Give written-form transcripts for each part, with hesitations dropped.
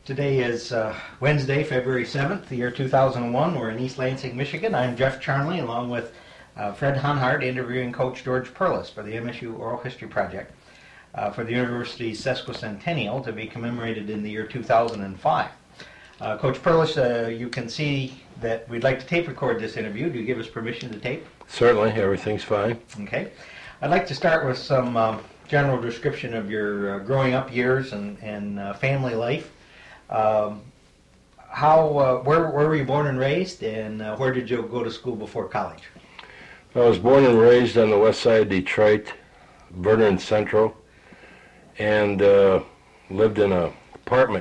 Today is Wednesday, February 7th, the year 2001. We're in East Lansing, Michigan. I'm Jeff Charnley, along with Fred Honhart, interviewing Coach George Perlis for the MSU Oral History Project for the university's sesquicentennial to be commemorated in the year 2005. Coach Perlis, you can see that we'd like to tape record this interview. Do you give us permission to tape? Certainly, everything's fine. Okay. I'd like to start with some general description of your growing up years and family life. Where were you born and raised, and where did you go to school before college? I was born and raised on the west side of Detroit, Vernon Central, and lived in an apartment,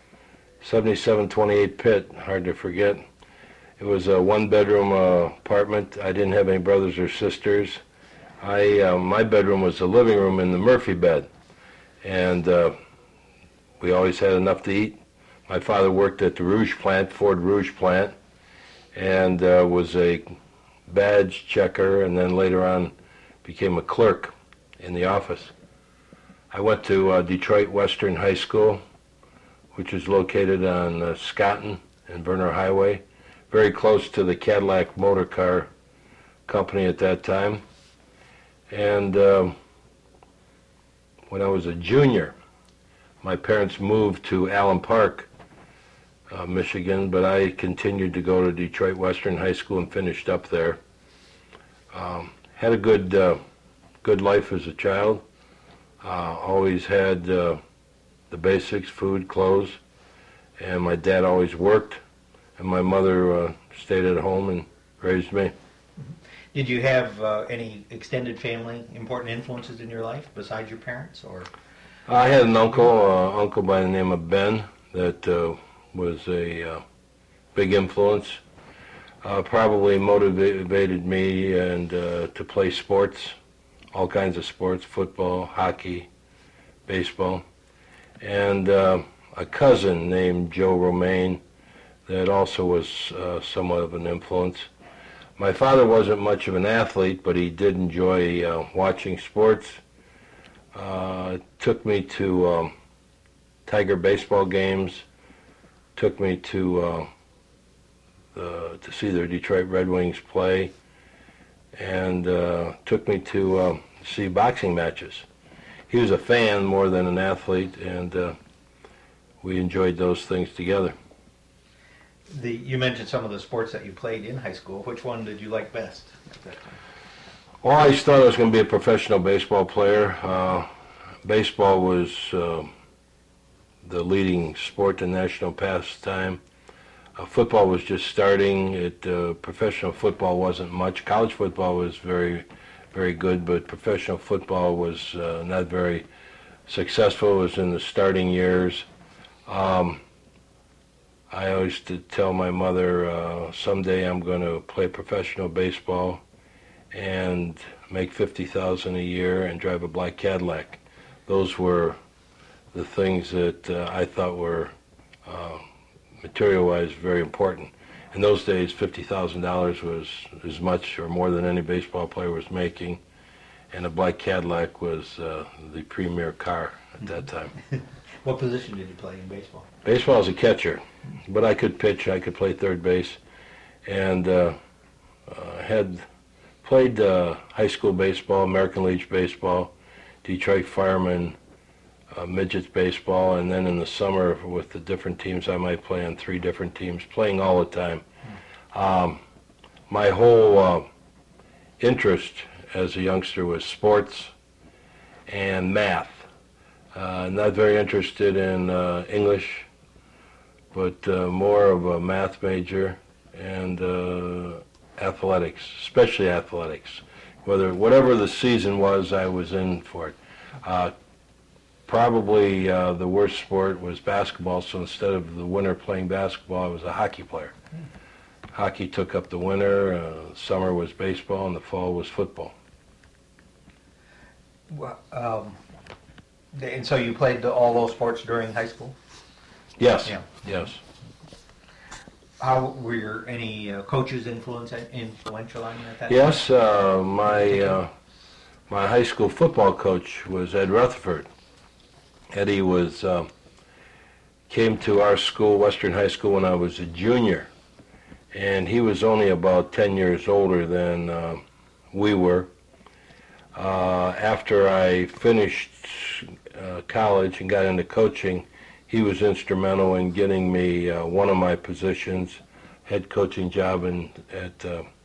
7728 Pitt, hard to forget. It was a one-bedroom apartment. I didn't have any brothers or sisters. My bedroom was the living room in the Murphy bed, and we always had enough to eat. My father worked at the Rouge plant, Ford Rouge plant, and was a badge checker, and then later on became a clerk in the office. I went to Detroit Western High School, which is located on Scotton and Verner Highway, very close to the Cadillac Motor Car Company at that time. And when I was a junior, my parents moved to Allen Park, Michigan, but I continued to go to Detroit Western High School and finished up there. Had a good life as a child. Always had the basics, food, clothes, and my dad always worked, and my mother stayed at home and raised me. Did you have any extended family, important influences in your life besides your parents, or? I had an uncle by the name of Ben that was a big influence. Probably motivated me and to play sports, all kinds of sports, football, hockey, baseball, and a cousin named Joe Romaine that also was somewhat of an influence. My father wasn't much of an athlete, but he did enjoy watching sports. Took me to Tiger baseball games, took me to see the Detroit Red Wings play, and took me to see boxing matches. He was a fan more than an athlete, and we enjoyed those things together. You mentioned some of the sports that you played in high school. Which one did you like best at that time? Well, I thought I was going to be a professional baseball player. Baseball was the leading sport and national pastime. Football was just starting. Professional football wasn't much. College football was very, very good, but professional football was not very successful. It was in the starting years. I always did tell my mother, someday I'm going to play professional baseball and make $50,000 a year and drive a black Cadillac. Those were the things that I thought were material-wise very important. In those days, $50,000 was as much or more than any baseball player was making, and a black Cadillac was the premier car at that time. What position did you play in baseball? Baseball as a catcher, but I could pitch. I could play third base, and had played high school baseball, American League baseball, Detroit Firemen, midgets baseball, and then in the summer with the different teams, I might play on 3 different teams, playing all the time. My whole interest as a youngster was sports and math. Not very interested in English, but more of a math major, and athletics, especially athletics. Whatever the season was, I was in for it. Probably the worst sport was basketball, so instead of the winter playing basketball, I was a hockey player. Hockey took up the winter, summer was baseball, and the fall was football. Well, and so you played all those sports during high school? Yes, Yeah. yes. How were any coaches influential on you at that time? Yes, my high school football coach was Ed Rutherford. Eddie was came to our school, Western High School, when I was a junior. And he was only about 10 years older than we were. After I finished college and got into coaching, he was instrumental in getting me one of my positions, head coaching job at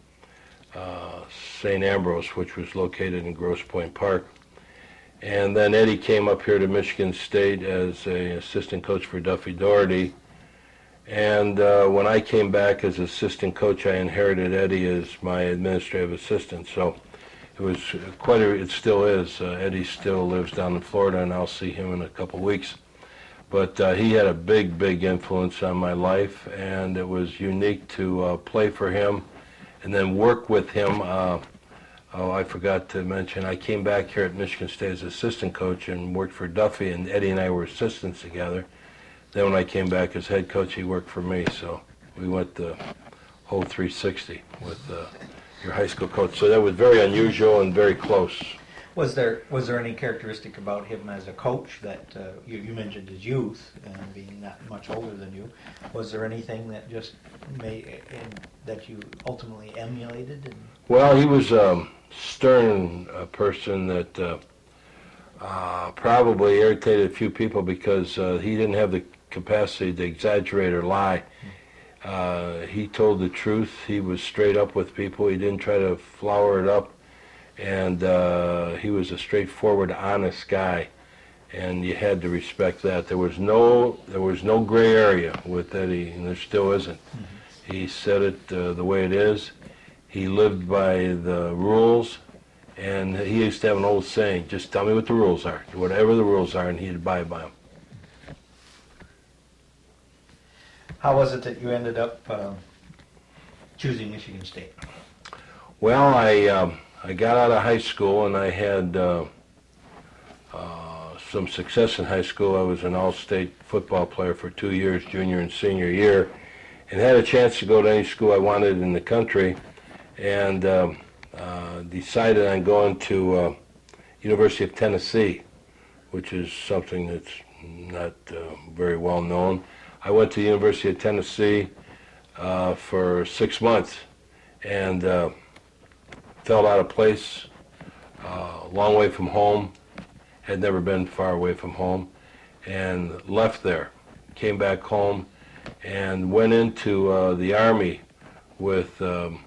St. Ambrose, which was located in Grosse Pointe Park. And then Eddie came up here to Michigan State as an assistant coach for Duffy Daugherty. And when I came back as assistant coach, I inherited Eddie as my administrative assistant. So it was it still is. Eddie still lives down in Florida, and I'll see him in a couple weeks. But he had a big, big influence on my life, and it was unique to play for him and then work with him. Oh, I forgot to mention, I came back here at Michigan State as assistant coach and worked for Duffy, and Eddie and I were assistants together. Then when I came back as head coach, he worked for me, so we went the whole 360 with your high school coach. So that was very unusual and very close. Was there any characteristic about him as a coach that you mentioned his youth and being not much older than you? Was there anything that just that you ultimately emulated? Well, he was a stern person that probably irritated a few people because he didn't have the capacity to exaggerate or lie. He told the truth. He was straight up with people. He didn't try to flower it up. And he was a straightforward, honest guy, and you had to respect that. There was no gray area with Eddie, and there still isn't. Mm-hmm. He said it the way it is. He lived by the rules, and he used to have an old saying: "Just tell me what the rules are, whatever the rules are," and he'd abide by them. How was it that you ended up choosing Michigan State? Well, I got out of high school and I had some success in high school. I was an all-state football player for 2 years, junior and senior year, and had a chance to go to any school I wanted in the country, and decided on going to University of Tennessee, which is something that's not very well known. I went to the University of Tennessee for 6 months, and felt out of place, a long way from home, had never been far away from home, and left there, came back home, and went into the Army with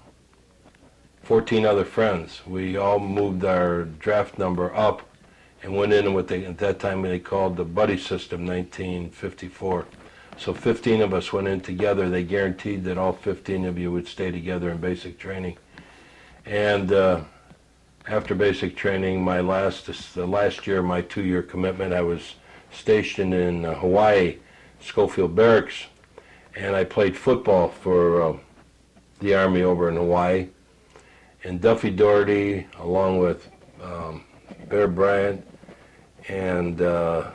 14 other friends. We all moved our draft number up and went in what at that time they called the buddy system, 1954. So 15 of us went in together. They guaranteed that all 15 of you would stay together in basic training. And after basic training, the last year of my 2-year commitment, I was stationed in Hawaii, Schofield Barracks, and I played football for the Army over in Hawaii. And Duffy Daugherty, along with Bear Bryant and I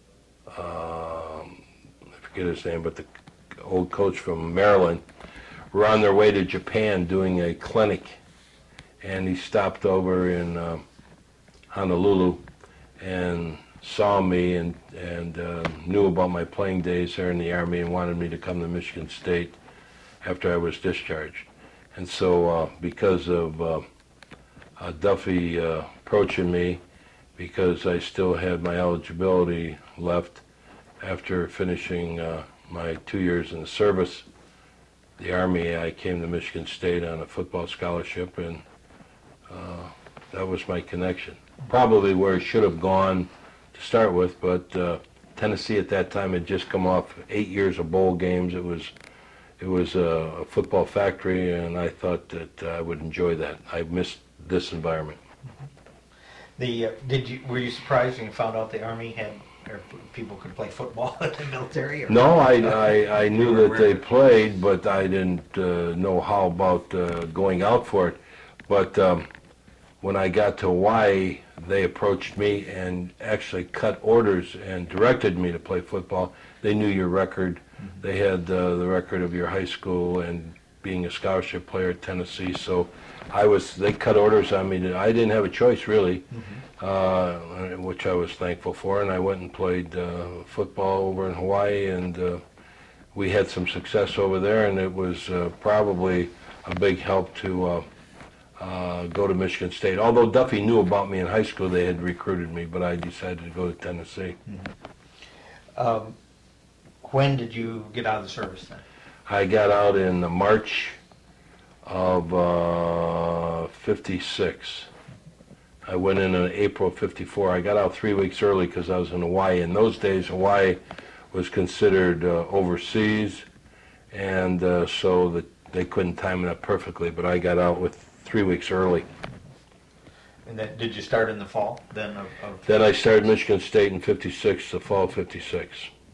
forget his name, but the old coach from Maryland, were on their way to Japan doing a clinic. And he stopped over in Honolulu and saw me and knew about my playing days there in the Army and wanted me to come to Michigan State after I was discharged. And so because of Duffy approaching me, because I still had my eligibility left after finishing my 2 years in the service, the Army, I came to Michigan State on a football scholarship, and that was my connection. Probably where I should have gone to start with, but Tennessee at that time had just come off 8 years of bowl games. It was a football factory, and I thought that I would enjoy that. I missed this environment. Were you surprised when you found out the Army had, or people could play football in the military? Or? No, I knew that they played, but I didn't know how about going out for it. But when I got to Hawaii, they approached me and actually cut orders and directed me to play football. They knew your record. Mm-hmm. They had the record of your high school and being a scholarship player at Tennessee. So they cut orders on me. I didn't have a choice, really, which I was thankful for. And I went and played football over in Hawaii, and we had some success over there, and it was probably a big help to go to Michigan State. Although Duffy knew about me in high school, they had recruited me, but I decided to go to Tennessee. When did you get out of the service then? I got out in March of 56. I went in April of 54. I got out 3 weeks early because I was in Hawaii. In those days, Hawaii was considered overseas, and so they couldn't time it up perfectly, but I got out with 3 weeks early. And then, did you start in the fall then? Then I started Michigan State in 56, the fall of 56.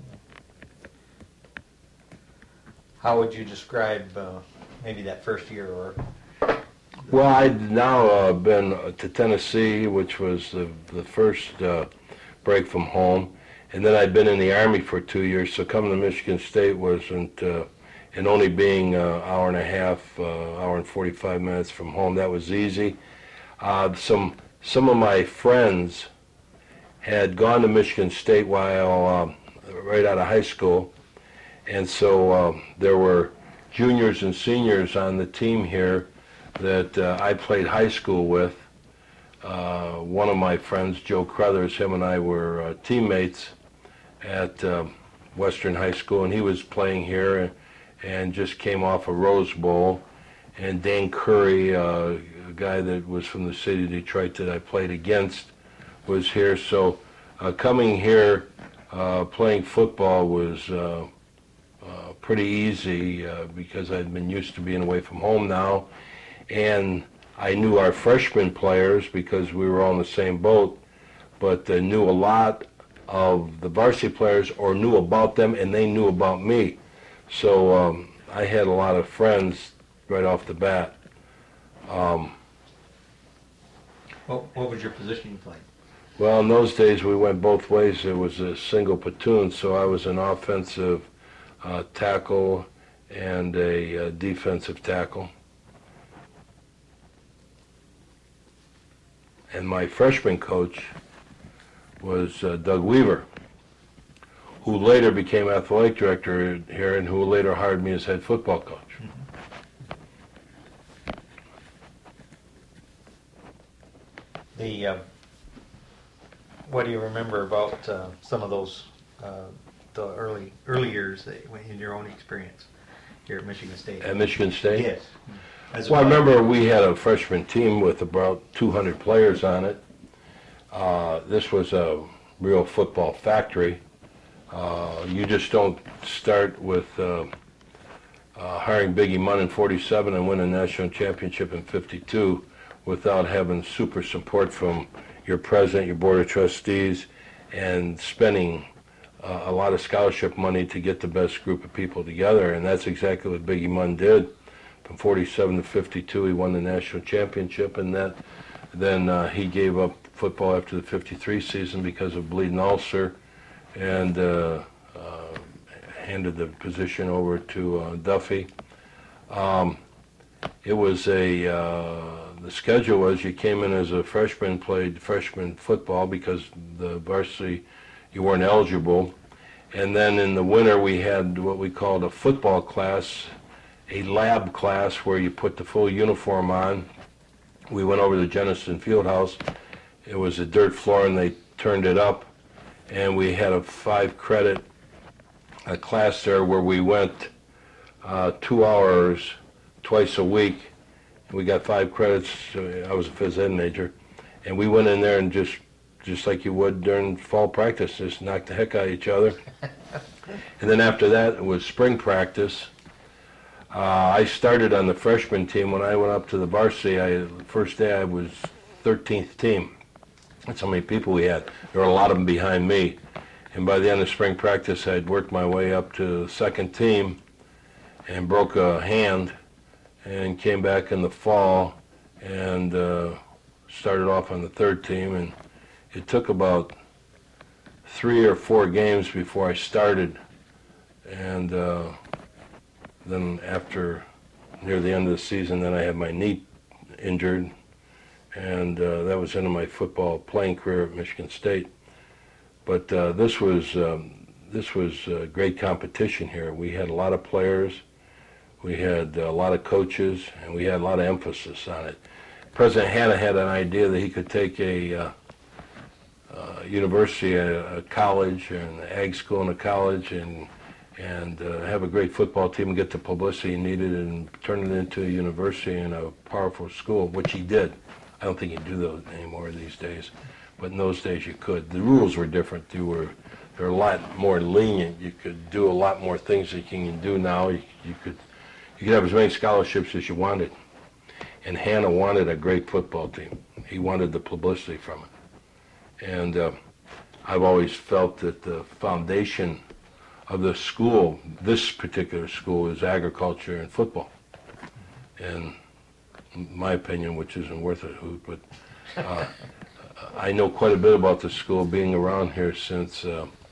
How would you describe maybe that first year? Well, I'd now been to Tennessee, which was the first break from home, and then I'd been in the Army for 2 years, so coming to Michigan State wasn't, and only being an hour and a half, hour and 45 minutes from home, that was easy. Some of my friends had gone to Michigan State while right out of high school, and so there were juniors and seniors on the team here that I played high school with. One of my friends, Joe Crothers, him and I were teammates at Western High School, and he was playing here and just came off a Rose Bowl. And Dan Curry, a guy that was from the city of Detroit that I played against, was here. So coming here, playing football was pretty easy because I'd been used to being away from home now. And I knew our freshman players because we were all in the same boat, but knew a lot of the varsity players or knew about them, and they knew about me. So I had a lot of friends right off the bat. What was your position you played? Well, in those days we went both ways. It was a single platoon, so I was an offensive tackle and a defensive tackle. And my freshman coach was Doug Weaver, who later became athletic director here and who later hired me as head football coach. What do you remember about some of those the early years in your own experience here at Michigan State? At Michigan State? Yes. Well, I remember we had a freshman team with about 200 players on it. This was a real football factory. You just don't start with hiring Biggie Munn in 47 and win a national championship in 52 without having super support from your president, your board of trustees, and spending a lot of scholarship money to get the best group of people together. And that's exactly what Biggie Munn did. From 47 to 52, he won the national championship, and then he gave up football after the 53 season because of bleeding ulcer, and handed the position over to Duffy. It was the schedule was you came in as a freshman, played freshman football because the varsity, you weren't eligible. And then in the winter we had what we called a football class, a lab class where you put the full uniform on. We went over to Jennison Fieldhouse. It was a dirt floor and they turned it up. And we had a 5-credit class there where we went 2 hours twice a week. We got 5 credits. I was a phys ed major. And we went in there and just like you would during fall practice, just knocked the heck out of each other. And then after that, it was spring practice. I started on the freshman team. When I went up to the varsity, the first day I was 13th team. That's how many people we had. There were a lot of them behind me. And by the end of spring practice, I'd worked my way up to the second team and broke a hand and came back in the fall and started off on the third team. And it took about 3 or 4 games before I started. And then after near the end of the season. Then I had my knee injured, and that was into my football playing career at Michigan State. But this was great competition here. We had a lot of players, we had a lot of coaches, and we had a lot of emphasis on it. President Hanna had an idea that he could take a university, a college, an ag school and a college, and have a great football team and get the publicity he needed and turn it into a university and a powerful school, which he did. I don't think you do those anymore these days, but in those days you could. The rules were different. They're a lot more lenient. You could do a lot more things that you can do now. You could have as many scholarships as you wanted. And Hanna wanted a great football team. He wanted the publicity from it. And I've always felt that the foundation of the school, this particular school, is agriculture and football. And in my opinion, which isn't worth a hoot, but I know quite a bit about the school, being around here since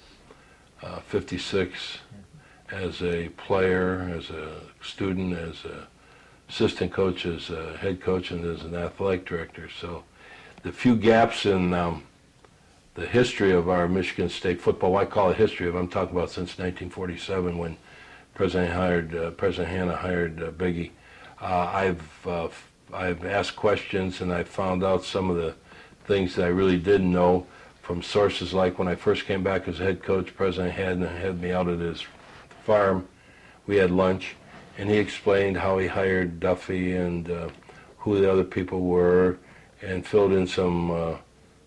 '56 as a player, as a student, as an assistant coach, as a head coach, and as an athletic director. So the few gaps in the history of our Michigan State football, I call it history, I'm talking about since 1947 when President Hanna hired Biggie. I've asked questions, and I've found out some of the things that I really didn't know from sources like when I first came back as a head coach, President Hanna had me out at his farm. We had lunch, and he explained how he hired Duffy and who the other people were, and filled in some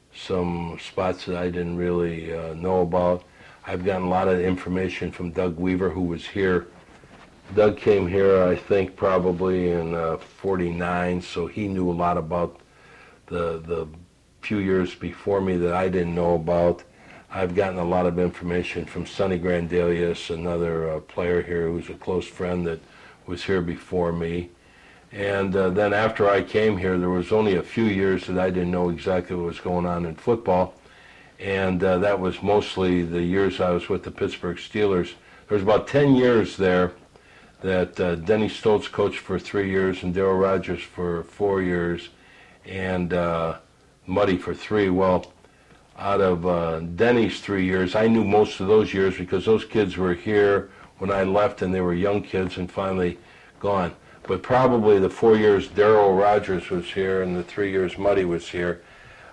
spots that I didn't really know about. I've gotten a lot of information from Doug Weaver, who was here. Doug came here, I think, probably in '49, so he knew a lot about the few years before me that I didn't know about. I've gotten a lot of information from Sonny Grandelius, another player here who's a close friend that was here before me. And then after I came here, there was only a few years that I didn't know exactly what was going on in football. And that was mostly the years I was with the Pittsburgh Steelers. There was about 10 years there that Denny Stoltz coached for 3 years and Darryl Rogers for 4 years and Muddy for 3. Well, out of Denny's 3 years, I knew most of those years because those kids were here when I left and they were young kids and finally gone. But probably the 4 years Darryl Rogers was here and the 3 years Muddy was here,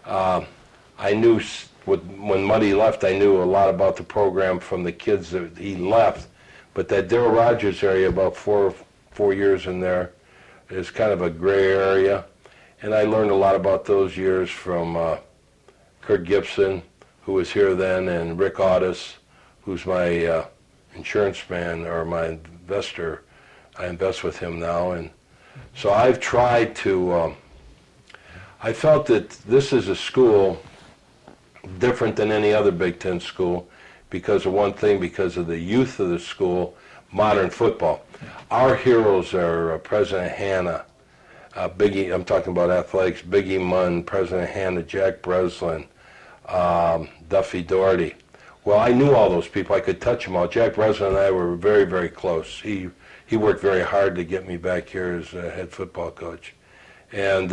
I knew when Muddy left, I knew a lot about the program from the kids that he left. But that Darryl Rogers area, about four years in there, is kind of a gray area. And I learned a lot about those years from Kurt Gibson, who was here then, and Rick Audis, who's my insurance man or my investor. I invest with him now. And so I've tried to, I felt that this is a school different than any other Big Ten school because of one thing, because of the youth of the school, modern football. Our heroes are President Hanna, Biggie, I'm talking about athletics, Biggie Munn, President Hanna, Jack Breslin, Duffy Daugherty. Well, I knew all those people. I could touch them all. Jack Breslin and I were very, very close. He worked very hard to get me back here as a head football coach. And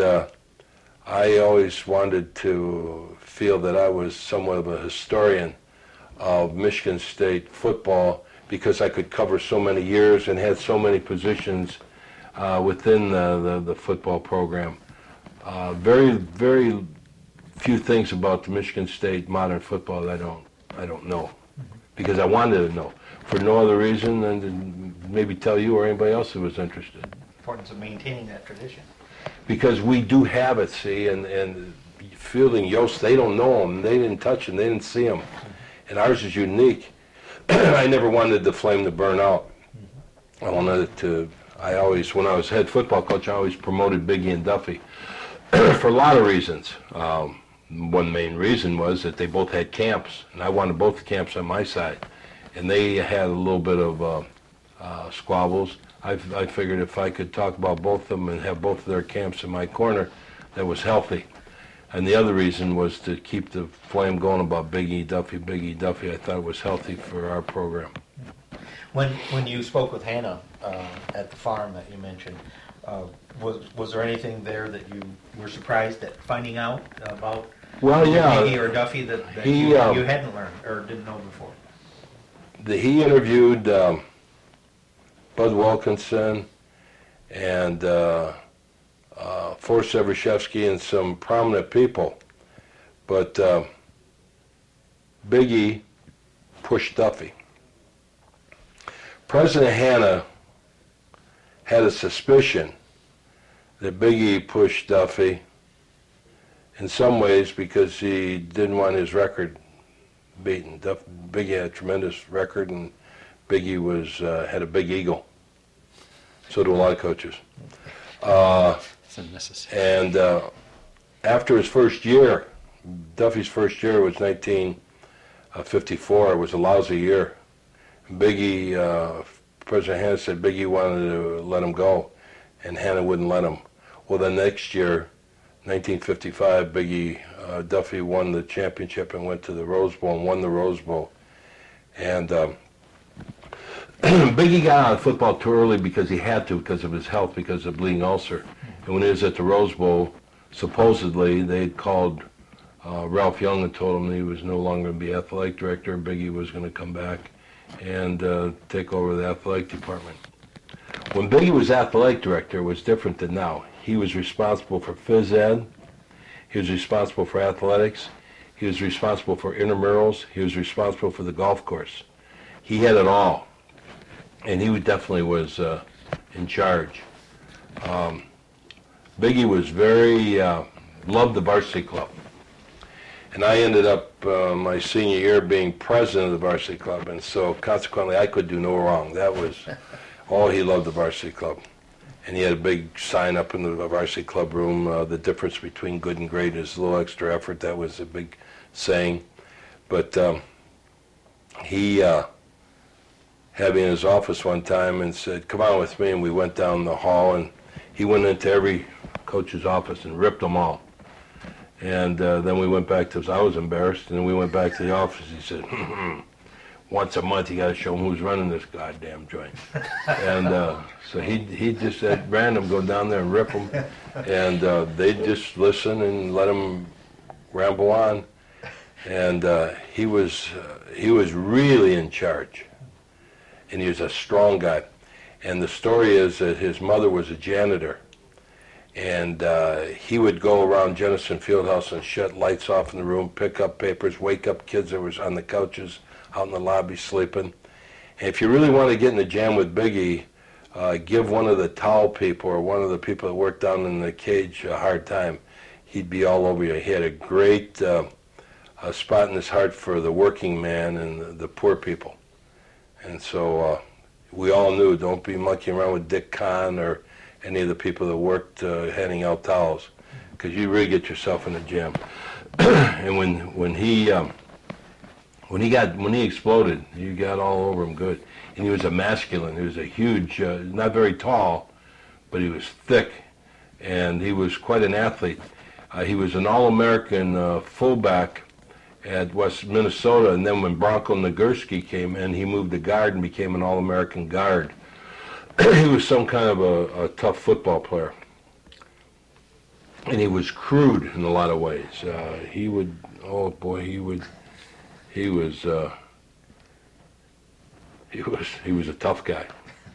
I always wanted to feel that I was somewhat of a historian of Michigan State football because I could cover so many years and had so many positions within the football program. Very, very few things about the Michigan State modern football that I don't know because I wanted to know for no other reason than to maybe tell you or anybody else who was interested. Importance of maintaining that tradition. Because we do have it, see, and Fielding, Yost, they don't know them, they didn't touch them, they didn't see them, and ours is unique. I never wanted the flame to burn out. I wanted it to, when I was head football coach, I always promoted Biggie and Duffy for a lot of reasons. One main reason was that they both had camps, and I wanted both the camps on my side, and they had a little bit of squabbles. I figured if I could talk about both of them and have both of their camps in my corner, that was healthy. And the other reason was to keep the flame going about Biggie Duffy. I thought it was healthy for our program. When you spoke with Hannah at the farm that you mentioned, was there anything there that you were surprised at finding out about Biggie or Duffy that you hadn't learned or didn't know before? He interviewed Bud Wilkinson and Forrest Evershevsky and some prominent people, but Biggie pushed Duffy. President Hanna had a suspicion that Biggie pushed Duffy in some ways because he didn't want his record beaten. Biggie had a tremendous record, and Biggie had a big ego. So do a lot of coaches. It's unnecessary. And after his first year, Duffy's first year was 1954. It was a lousy year. Biggie, President Hanna said Biggie wanted to let him go, and Hanna wouldn't let him. Well, the next year, 1955, Duffy won the championship and went to the Rose Bowl and won the Rose Bowl. And Biggie got out of football too early because he had to, because of his health, because of bleeding ulcer. And when he was at the Rose Bowl, supposedly they'd called Ralph Young and told him he was no longer going to be athletic director. Biggie was going to come back and take over the athletic department. When Biggie was athletic director, it was different than now. He was responsible for phys ed. He was responsible for athletics. He was responsible for intramurals. He was responsible for the golf course. He had it all, and he definitely was in charge. Biggie was loved the varsity club. And I ended up my senior year being president of the varsity club, and so consequently I could do no wrong. That was all he loved, the varsity club. And he had a big sign up in the varsity club room, the difference between good and great is a little extra effort. That was a big saying. But he had me in his office one time and said, "Come on with me," and we went down the hall, and he went into every coach's office and ripped them all. And then we went back to, I was embarrassed, and then we went back to the office. He said, "Once a month you got to show them who's running this goddamn joint." And so he just at random go down there and rip them, and they'd just listen and let him ramble on. And he was really in charge, and he was a strong guy. And the story is that his mother was a janitor. And he would go around Jennison Fieldhouse and shut lights off in the room, pick up papers, wake up kids that was on the couches out in the lobby sleeping. And if you really want to get in the jam with Biggie, give one of the towel people or one of the people that worked down in the cage a hard time. He'd be all over you. He had a great spot in his heart for the working man and the poor people. And so we all knew, don't be monkeying around with Dick Kahn or any of the people that worked handing out towels, because you really get yourself in a jam. And when he exploded, you got all over him good. And he was a masculine. He was a huge, not very tall, but he was thick, and he was quite an athlete. He was an All-American fullback at West Minnesota, and then when Bronco Nagurski came in, he moved to guard and became an All-American guard. He was some kind of a tough football player, and he was crude in a lot of ways. He was a tough guy.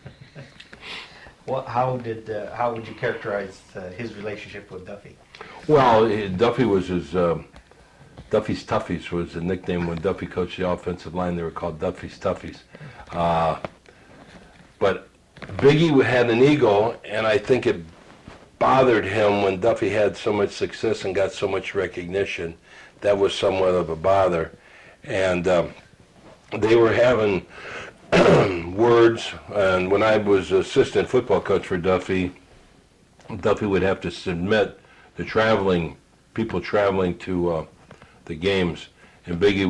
Well, how would you characterize his relationship with Duffy? Well, Duffy was Duffy's Toughies was the nickname when Duffy coached the offensive line. They were called Duffy's Toughies. But Biggie had an ego, and I think it bothered him when Duffy had so much success and got so much recognition. That was somewhat of a bother. And they were having words, and when I was assistant football coach for Duffy, Duffy would have to submit the people traveling to the games, and Biggie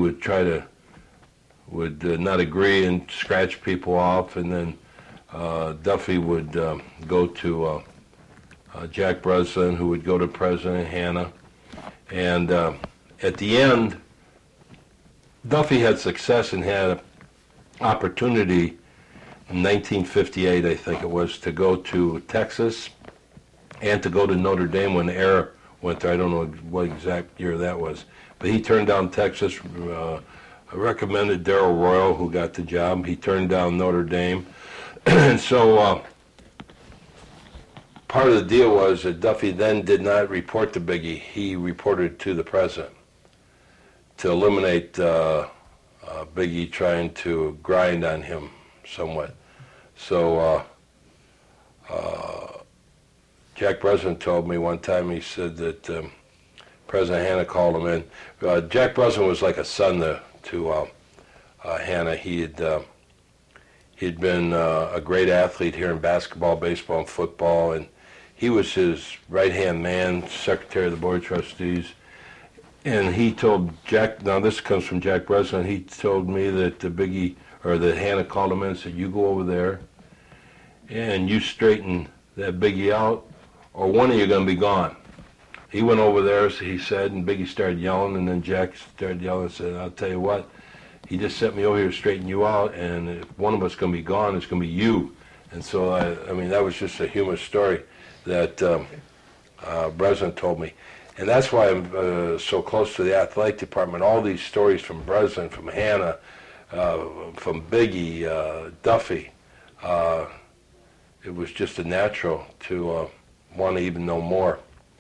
would not agree and scratch people off, and then Duffy would go to Jack Breslin, who would go to President Hanna. And at the end, Duffy had success and had an opportunity in 1958, I think it was, to go to Texas and to go to Notre Dame when Air went there. I don't know what exact year that was. But he turned down Texas, recommended Darrell Royal, who got the job. He turned down Notre Dame. And so part of the deal was that Duffy then did not report to Biggie. He reported to the president to eliminate Biggie trying to grind on him somewhat. So Jack Breslin told me one time, he said that President Hanna called him in. Jack Breslin was like a son to Hanna. He'd been a great athlete here in basketball, baseball, and football, and he was his right-hand man, secretary of the Board of Trustees. And he told Jack, now this comes from Jack Breslin, he told me that that Hanna called him in and said, you go over there and you straighten that Biggie out, or one of you are going to be gone. He went over there, so he said, and Biggie started yelling, and then Jack started yelling and said, I'll tell you what, he just sent me over here to straighten you out, and if one of us is going to be gone, it's going to be you. And so, I mean, that was just a humorous story that Breslin told me. And that's why I'm so close to the athletic department. All these stories from Breslin, from Hanna, from Biggie, Duffy, it was just a natural to want to even know more.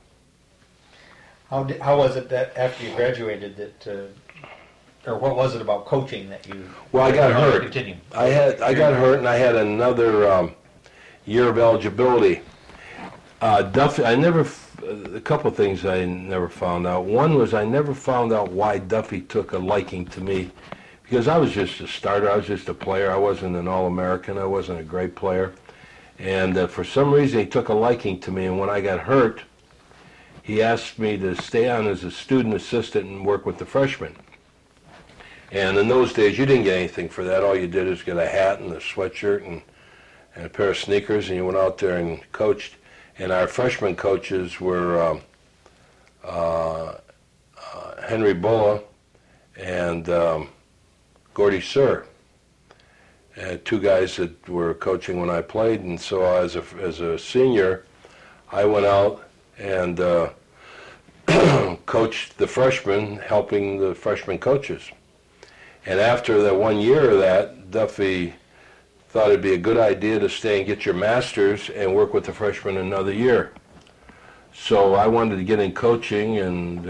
How was it that after you graduated that, or what was it about coaching that you? Well, I got hurt. Continue. I got hurt, and I had another year of eligibility. Duffy, a couple of things I never found out. One was I never found out why Duffy took a liking to me, because I was just a starter. I was just a player. I wasn't an All-American. I wasn't a great player. And for some reason, he took a liking to me. And when I got hurt, he asked me to stay on as a student assistant and work with the freshmen. And in those days, you didn't get anything for that. All you did is get a hat and a sweatshirt and a pair of sneakers, and you went out there and coached. And our freshman coaches were Henry Bulla and Gordy Sir, two guys that were coaching when I played. And so as a senior, I went out and coached the freshmen, helping the freshman coaches. And after that 1 year of that, Duffy thought it'd be a good idea to stay and get your master's and work with the freshmen another year. So I wanted to get in coaching, and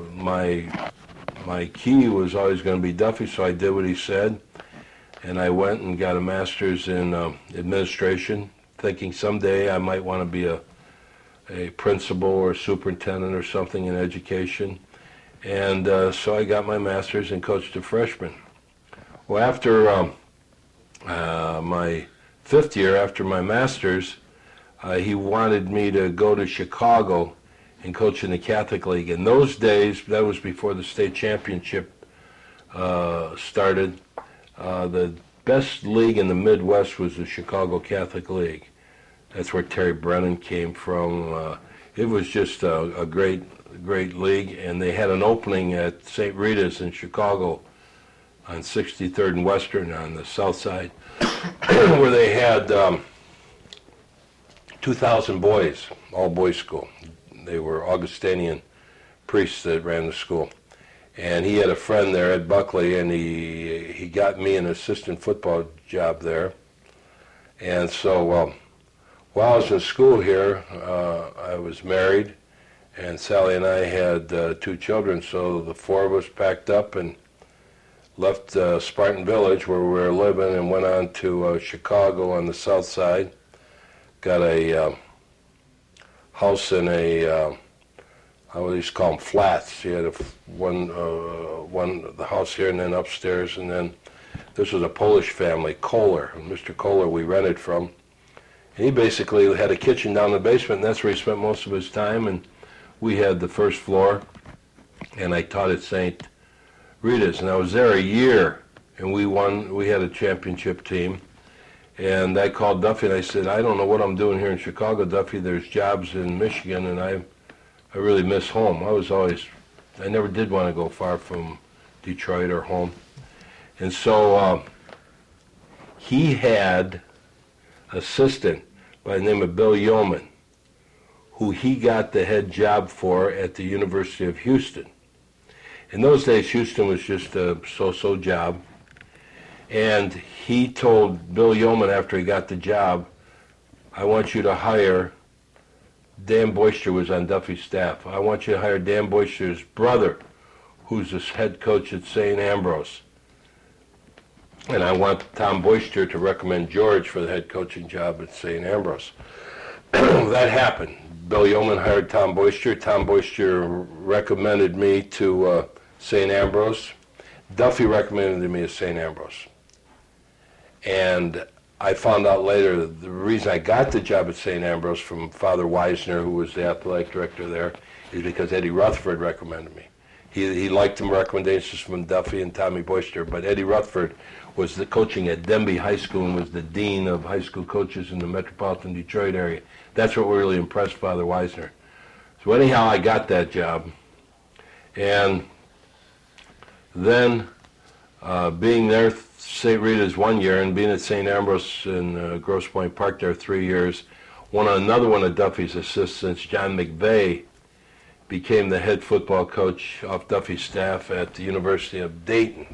my key was always going to be Duffy, so I did what he said. And I went and got a master's in administration, thinking someday I might want to be a principal or superintendent or something in education. And so I got my master's and coached the freshmen. Well, after my fifth year, after my master's, he wanted me to go to Chicago and coach in the Catholic League. In those days, that was before the state championship started. The best league in the Midwest was the Chicago Catholic League. That's where Terry Brennan came from. It was just a great league, and they had an opening at St. Rita's in Chicago on 63rd and Western on the south side, where they had 2,000 boys, all boys school. They were Augustinian priests that ran the school. And he had a friend there, Ed Buckley, and he got me an assistant football job there. And so while I was in school here, I was married, and Sally and I had 2 children, so the 4 of us packed up and left Spartan Village, where we were living, and went on to Chicago on the south side. Got a house in a, I always call them flats. You had the house here, and then upstairs, and then this was a Polish family, Kohler. And Mr. Kohler we rented from. And he basically had a kitchen down in the basement, and that's where he spent most of his time. And we had the first floor, and I taught at St. Rita's, and I was there a year, and we won. We had a championship team, and I called Duffy and I said, I don't know what I'm doing here in Chicago, Duffy. There's jobs in Michigan, and I really miss home. I never did want to go far from Detroit or home. And so he had assistant by the name of Bill Yeoman, who he got the head job for at the University of Houston. In those days, Houston was just a so-so job. And he told Bill Yeoman after he got the job, I want you to hire, Dan Boyster was on Duffy's staff, I want you to hire Dan Boyster's brother, who's the head coach at St. Ambrose. And I want Tom Boyster to recommend George for the head coaching job at St. Ambrose. That happened. Bill Yeoman hired Tom Boyster. Tom Boyster recommended me to St. Ambrose. Duffy recommended me to St. Ambrose. And I found out later the reason I got the job at St. Ambrose from Father Weisner, who was the athletic director there, is because Eddie Rutherford recommended me. He liked some recommendations from Duffy and Tommy Boyster, but Eddie Rutherford was the coaching at Denby High School and was the dean of high school coaches in the metropolitan Detroit area. That's what really impressed Father Weisner. So anyhow, I got that job. And then being there, St. Rita's 1 year, and being at St. Ambrose in Grosse Pointe Park there 3 years, another one of Duffy's assistants, John McVeigh, became the head football coach off Duffy's staff at the University of Dayton.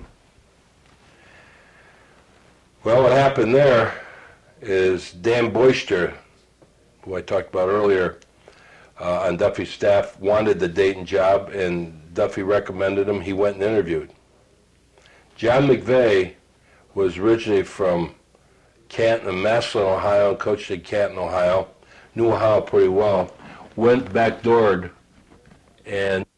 Well, what happened there is Dan Boyster, who I talked about earlier, on Duffy's staff, wanted the Dayton job, and Duffy recommended him. He went and interviewed. John McVeigh was originally from Canton and Massillon, Ohio, coached at Canton, Ohio, knew Ohio pretty well, went backdoored and